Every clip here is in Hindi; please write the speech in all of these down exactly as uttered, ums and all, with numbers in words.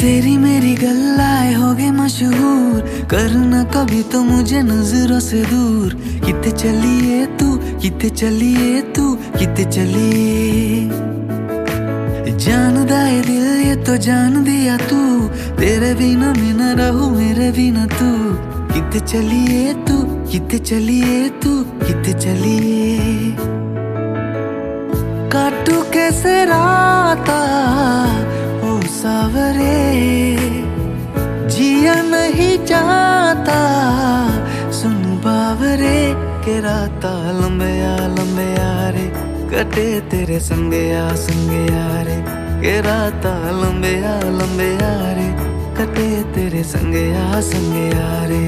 तेरी मेरी गल्लाए हो गए मशहूर, करना कभी तो मुझे नजरों से दूर। किते चलिए तू, किते चलिए तू, किते चलिए। जानदा है दिल ये तो जान दिया तू, तेरे बिना मैं न रहूं मेरे बिना तू। किते चलिए तू, किते चलिए तू, किते चलिए। काटू कैसे राता ओ सावरे, जिया नहीं जाता सुन बावरे। के राता लंबे आ लंबे आ रे, कटे तेरे संगे आ संगे आ रे। के राता लंबे आ लंबे आ रे, कटे तेरे संगे आ संगे आ रे।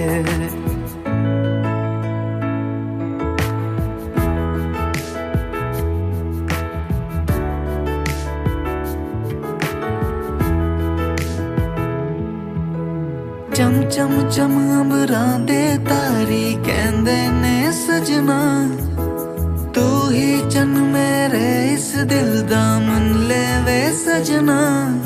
चम चम चम अमरां दे तारी कहंदे ने सजना, तू ही चन मेरे इस दिल दा मन ले वे सजना।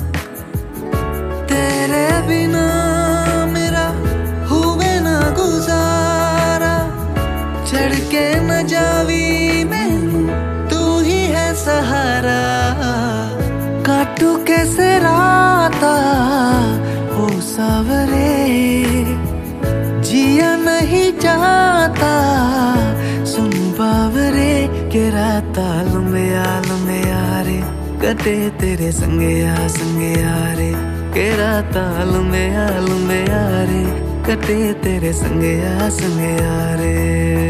तेरे बिना मेरा हुए ना गुजारा, चढ़ के न जावी मैनू तू ही है सहारा। काटू कैसे राता ओ सावरे, जिया नहीं जाता सुन बावरे। के राता लंबे आ लंबे आ रे, कटे तेरे संगे आ संगे आ रे। के राता लंबे आ लंबे आ रे, कटे तेरे संगे आ संगे आ रे।